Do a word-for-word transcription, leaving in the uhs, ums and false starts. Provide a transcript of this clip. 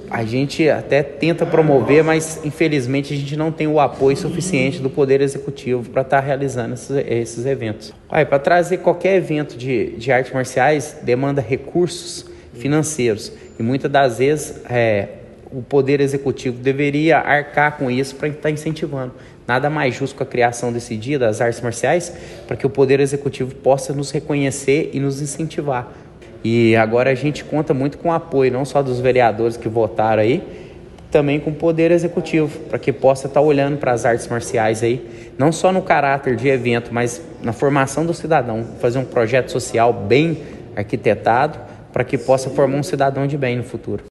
a gente até tenta promover, mas infelizmente a gente não tem o apoio suficiente do Poder Executivo para estar realizando esses, esses eventos. Para trazer qualquer evento de, de artes marciais demanda recursos financeiros e muitas das vezes é, o Poder Executivo deveria arcar com isso para estar incentivando. Nada mais justo com a criação desse dia das artes marciais para que o Poder Executivo possa nos reconhecer e nos incentivar. E agora a gente conta muito com o apoio, não só dos vereadores que votaram aí, também com o Poder Executivo, para que possa estar olhando para as artes marciais aí, não só no caráter de evento, mas na formação do cidadão, fazer um projeto social bem arquitetado, para que possa formar um cidadão de bem no futuro.